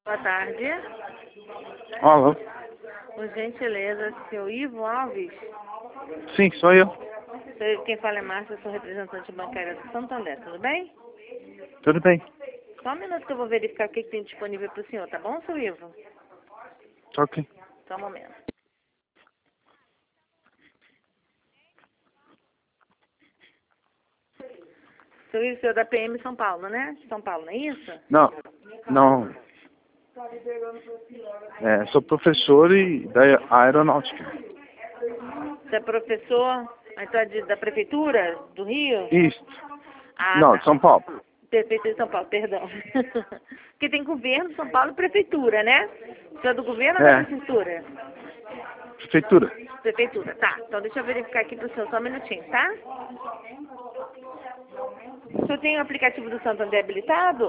Boa tarde. Alô? Por gentileza, seu Ivo Alves. Sim, sou eu. Quem fala é Márcia, sou representante bancária do Santander, tudo bem? Tudo bem. Só um minuto que eu vou verificar o que tem disponível para o senhor, tá bom, seu Ivo? Ok. Só um momento. Seu Ivo, senhor da PM São Paulo, né? São Paulo, não é isso? Não, não. Sou professor da aeronáutica. Você é professor então, da Prefeitura do Rio? Isso. Ah, Não, tá. de São Paulo. Prefeitura de São Paulo, perdão. Porque tem governo, São Paulo e prefeitura, né? Você é do governo ou da prefeitura? Prefeitura. Prefeitura, tá. Então deixa eu verificar aqui pro senhor, só um minutinho, tá? O senhor tem o aplicativo do Santander habilitado?